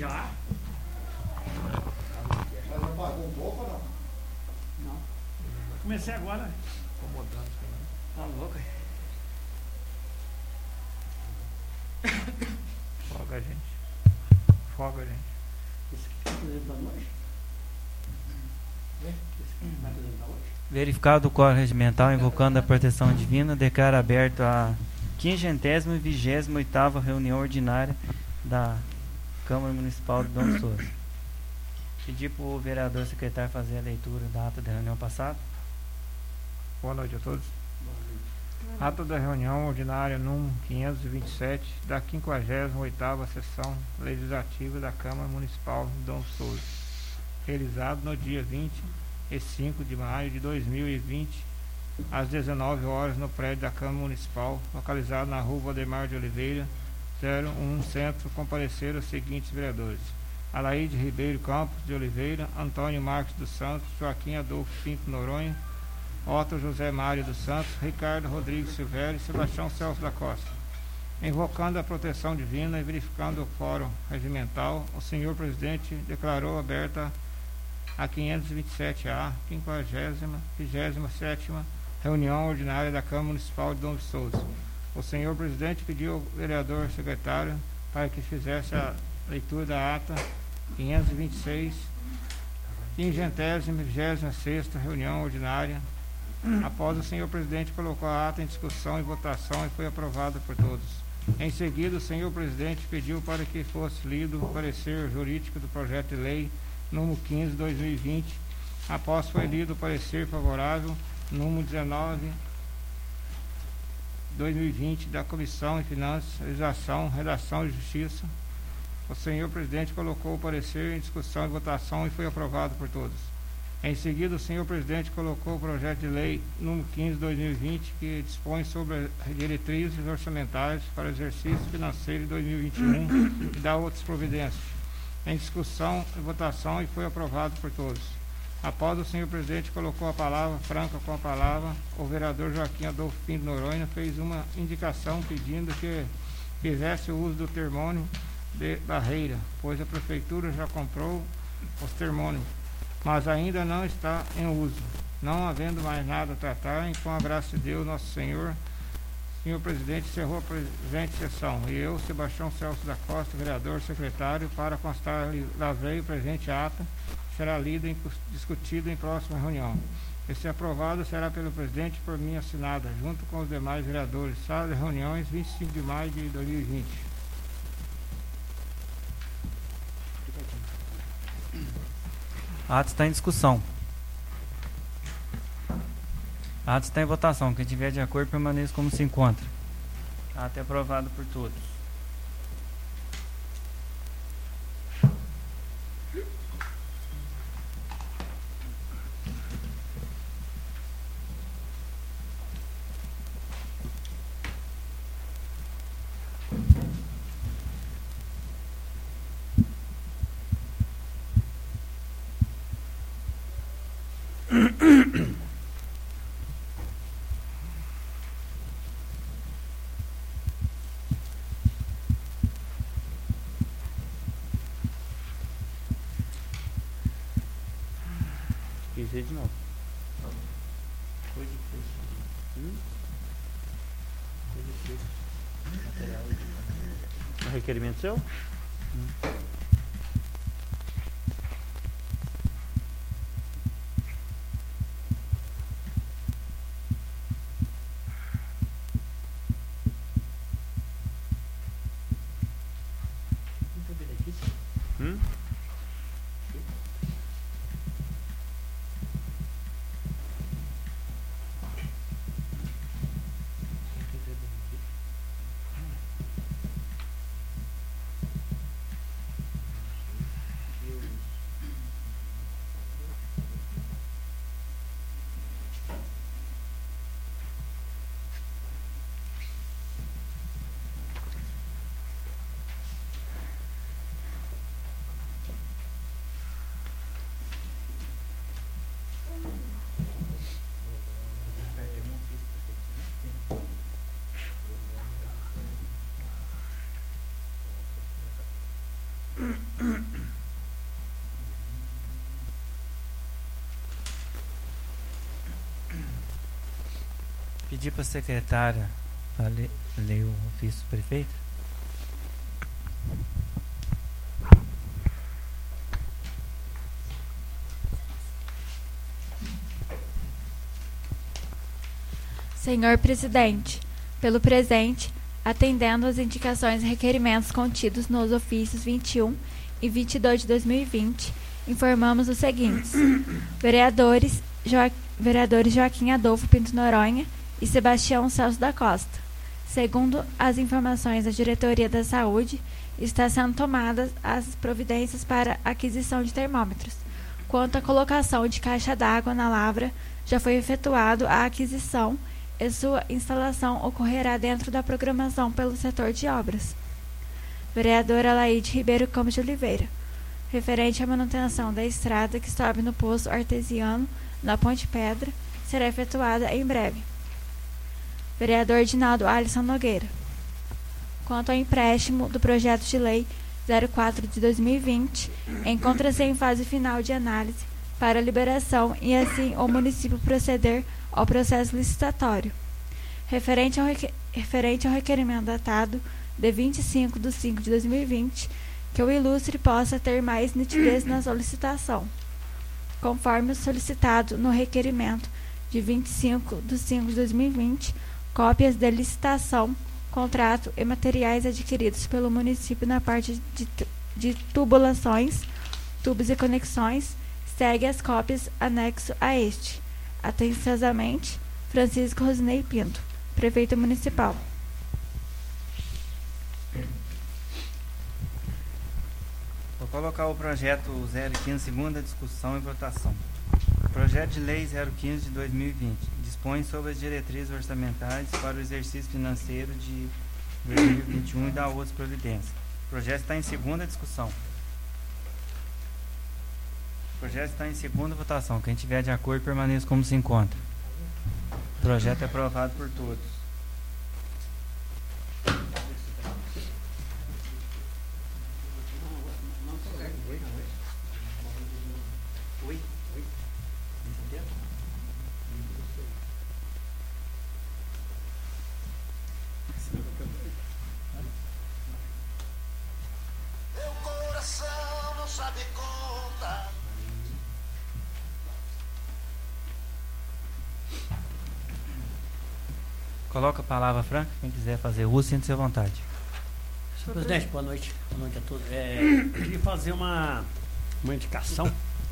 Já? Mas não pagou um pouco ou não? Não. Comecei agora. Incomodante, né? Tá louco? Folga, gente. Folga, gente. Esse aqui tá fazendo da noite? Esse aqui vai fazendo da noite? Verificado o quórum regimental invocando a proteção divina, declaro aberto a 520ª e 28ª reunião ordinária da Câmara Municipal de Dom Souza. Pedir para o vereador secretário fazer a leitura da ata da reunião passada. Boa noite a todos. Ata da reunião ordinária número 527 da 58ª sessão legislativa da Câmara Municipal de Dom Souza, realizado no dia 25 de maio de 2020, às 19 horas, no prédio da Câmara Municipal, localizado na rua Valdemar de Oliveira, 01 Centro. Compareceram os seguintes vereadores: Alaide Ribeiro Campos de Oliveira, Antônio Marques dos Santos, Joaquim Adolfo Pinto Noronha, Otto José Mário dos Santos, Ricardo Rodrigues Silvério e Sebastião Celso da Costa. Invocando a proteção divina e verificando o quórum regimental, o senhor presidente declarou aberta a 527A, 57ª reunião ordinária da Câmara Municipal de Dom de Souza. O senhor presidente pediu ao vereador secretário para que fizesse a leitura da ata 526, 526ª reunião ordinária. Após o senhor presidente colocou a ata em discussão e votação e foi aprovada por todos. Em seguida, o senhor presidente pediu para que fosse lido o parecer jurídico do projeto de lei número 15/2020. Após foi lido o parecer favorável número 19/2020 da Comissão de Finanças, Legislação, Redação e Justiça, o senhor presidente colocou o parecer em discussão e votação e foi aprovado por todos. Em seguida, o senhor presidente colocou o projeto de lei número 15/2020, que dispõe sobre as diretrizes orçamentárias para o exercício financeiro de 2021 e dá outras providências, em discussão e votação e foi aprovado por todos. Após o senhor presidente colocou a palavra franca com a palavra, o vereador Joaquim Adolfo Pinto Noronha fez uma indicação pedindo que fizesse o uso do termômetro de barreira, pois a prefeitura já comprou os termômetros, mas ainda não está em uso. Não havendo mais nada a tratar, e com a graça de Deus, nosso Senhor presidente, encerrou a presente sessão. E eu, Sebastião Celso da Costa, vereador, secretário, para constar, lavrei o presente ata, será lida e discutida em próxima reunião. E se aprovado, será pelo presidente por mim assinada, junto com os demais vereadores. Sala de reuniões, 25 de maio de 2020. A ata está em discussão. A ata está em votação. Quem tiver de acordo, permaneça como se encontra. A ata é aprovada por todos. Dizer de novo. Coisa difícil. Coisa difícil. Material. Um requerimento seu? Pedir para a secretária para ler o ofício do prefeito. Senhor Presidente, pelo presente, atendendo às indicações e requerimentos contidos nos ofícios 21 e 22 de 2020, informamos os seguintes. Vereadores Joaquim Adolfo Pinto Noronha e Sebastião Celso da Costa. Segundo as informações da Diretoria da Saúde, está sendo tomadas as providências para aquisição de termômetros. Quanto à colocação de caixa d'água na lavra, já foi efetuado a aquisição e sua instalação ocorrerá dentro da programação pelo setor de obras. Vereadora Laide Ribeiro Campos de Oliveira, referente à manutenção da estrada que sobe no poço artesiano na Ponte Pedra, será efetuada em breve. Vereador Dinaldo Alisson Nogueira, quanto ao empréstimo do projeto de lei 04 de 2020, encontra-se em fase final de análise para liberação e assim o município proceder ao processo licitatório. Referente ao requerimento datado de 25 de 5 de 2020, que o ilustre possa ter mais nitidez na solicitação, conforme solicitado no requerimento de 25 de 5 de 2020, cópias de licitação, contrato e materiais adquiridos pelo município na parte de tubulações, tubos e conexões, segue as cópias anexo a este. Atenciosamente, Francisco Rosinei Pinto, Prefeito Municipal. Vou colocar o projeto 015, segunda discussão e votação. Projeto de Lei 015 de 2020 dispõe sobre as diretrizes orçamentais para o exercício financeiro de 2021 e dá outras providências. O projeto está em segunda discussão. O projeto está em segunda votação. Quem tiver de acordo, permaneça como se encontra. O projeto é aprovado por todos. Meu coração não sabe contar. Coloca a palavra franca. Quem quiser fazer uso, sinta-se à vontade. Senhor Presidente, boa noite. Boa noite a todos. Eu queria fazer uma indicação.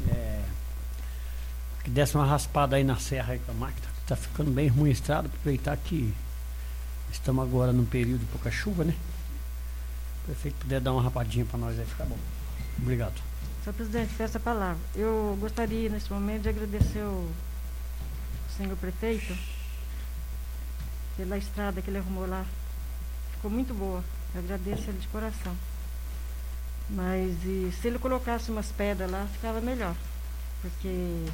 Que desse uma raspada aí na serra aí com a máquina. Está ficando bem ruim a estrada. Aproveitar que estamos agora num período de pouca chuva, né? Se o prefeito puder dar uma rapadinha para nós aí, fica bom. Obrigado. Senhor Presidente, peço a palavra. Eu gostaria, nesse momento, de agradecer o senhor prefeito pela estrada que ele arrumou lá. Ficou muito boa. Eu agradeço ele de coração. Mas se ele colocasse umas pedras lá, ficava melhor. Porque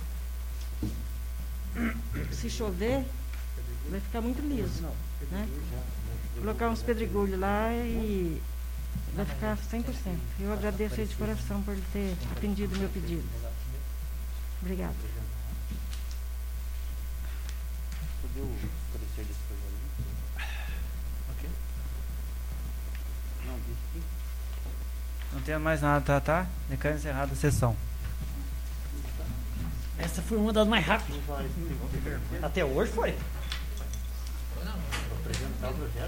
se chover, vai ficar muito liso, né? Colocar uns pedregulhos lá e vai ficar 100%. Eu agradeço ele de coração por ele ter atendido o meu pedido. Obrigada. Não tem mais nada a tratar? Declaro encerrada a sessão. Essa foi uma das mais rápidas. Até hoje foi. Vou apresentar o projeto.